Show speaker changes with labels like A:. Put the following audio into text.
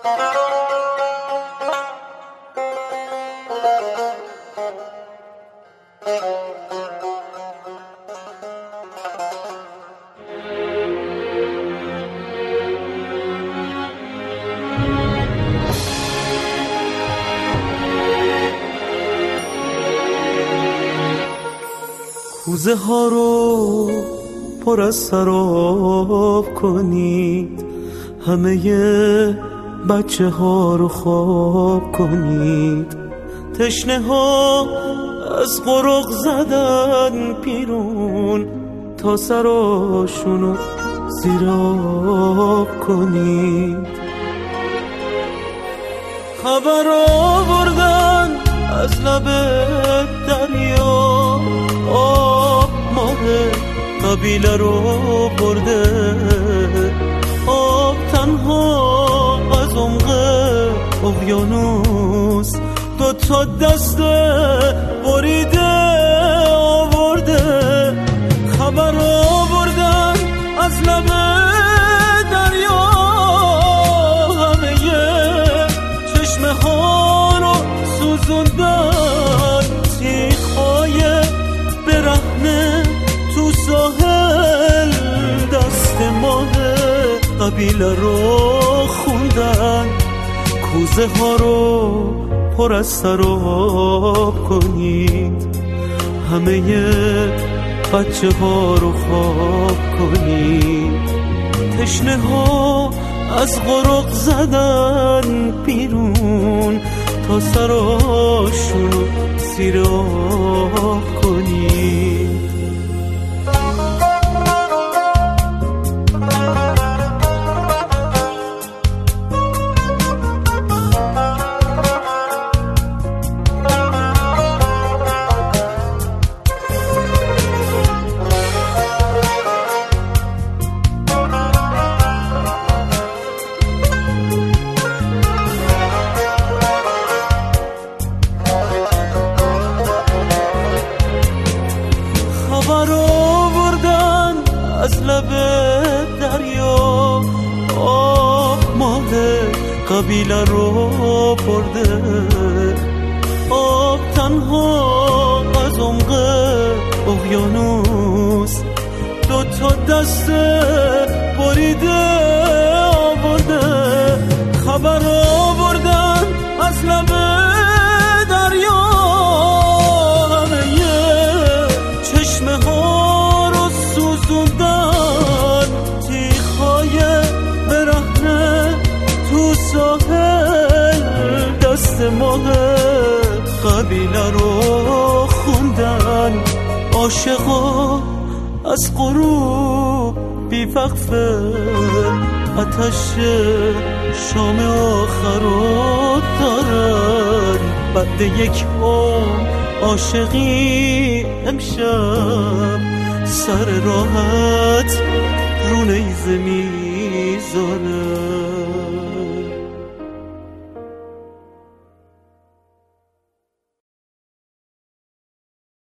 A: کوزه ها رو پر از سراب کنید، همه بچه ها رو خواب کنید. تشنه ها از قرق زدن پیرون، تا سراشونو زیر آب کنید. خبر آوردن از لب دریا، آب ماه قبیله رو برده. آب تنها از عمق اقیانوس دوتا دست بریده آورده. خبر آوردن از لب دریا، همه چشمه ها رو سوزوندن. تیغ‌های برهنه تو ساحل دست ماه قبیله رو خوندن. کوزه ها رو پر از سراب کنید، همه بچه ها رو خواب کنید. تشنه ها از قرق زدن بیرون، تا سراشونو زیر آب کنید. خبر آوردن از لب دریا، آب ماه قبیله رو برده. آب تنها از عمق اقیانوس دوتا دست بریده آورده. خبر آوردن از لب دریا، چشمه ها رو سوزوندن. تیغ‌های برهنه تو ساحل دست ماه قبیله رو خوندن. عاشقا از غروب بی وقفه آتش شام آخر رو دارن. بعد یک عمر عاشقی امشب سر راحت رو نیزه میذارم.